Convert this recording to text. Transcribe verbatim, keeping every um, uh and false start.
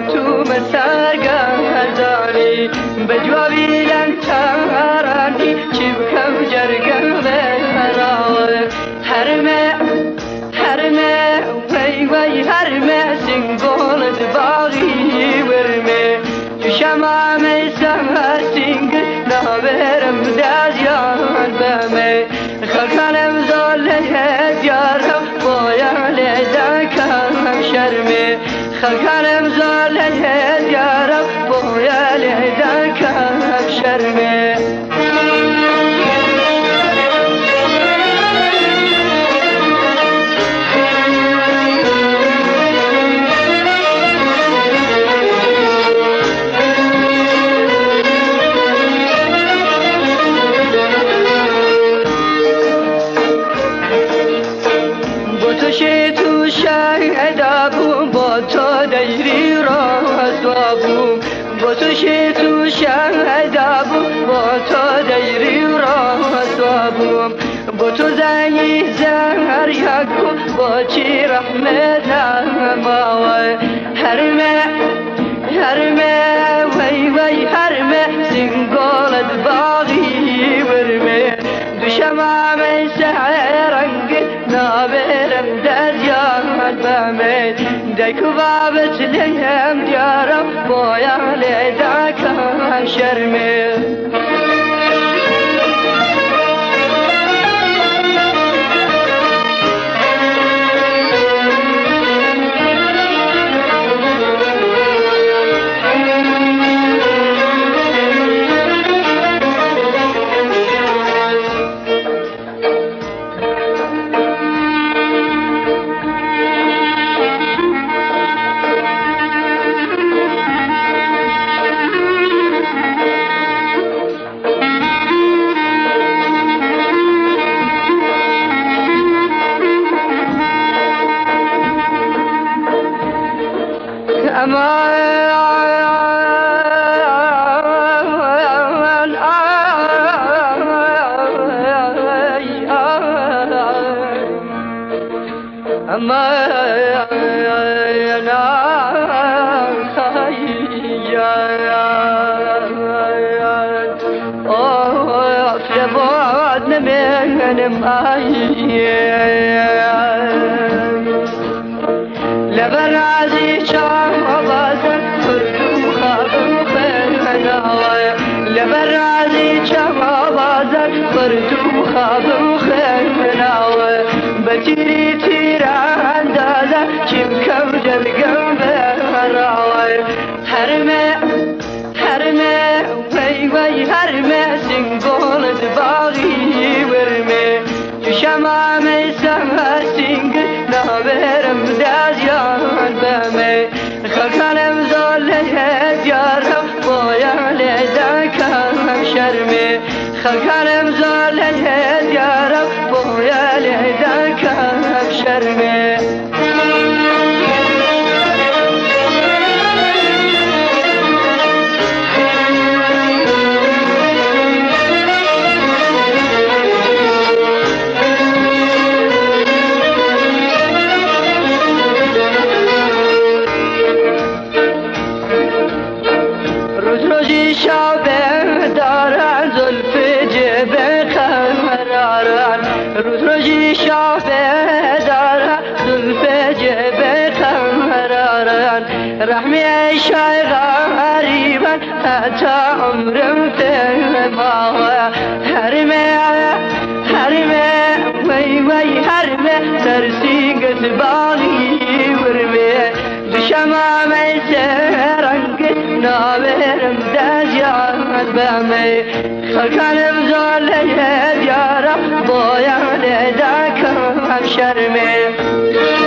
تو مسرگردانی بجوابی لن ترانی چی بکم جرگم براوه هرمه هرمه وی وی هرمه سنگولد باغی ورمه تو شمام سهر سنگ نابرم دازیان بمه خلقانم زاله دیارم باید لدکم شرمه خلقانم زاله دیارم باید لدکم شرمه تو شی تو شهدابم با تو دیری را سوابم با تو زنی زهر یکو با چی رحمت ماوی هرمه هرمه وی وی هرمه سنگولد باغی ورمه دوشمام سهرنگ نابرم دزیان بمه دیکو بابت لیم دیارم باید لدکم شرمه لبرازي شام بازر فردو خابم خيرناوي لبرازي شام بازر فردو خابم خيرناوي بتيري تيرا اندازا كم كم جرقم براوي هرمه هرمه وي وي هرمه سنگولد باغي ورمه شمام سهر سنگ نابرم دازیان بمه خلقانم زاله دیارم باید لدکم شرمه خلقانم زاله دیارم باید لدکم شرمه روز روزی شافه دارن زلف جبه قمرارن رحمی ایشای غریبن حتی عمرم تلماوه هرمه هرمه وی وی هرمه سرسینگت باغی ورمه دوشمام سرنگ نابرم دزیان بمه خلقانم زاله دیارم باید لدکم شرمه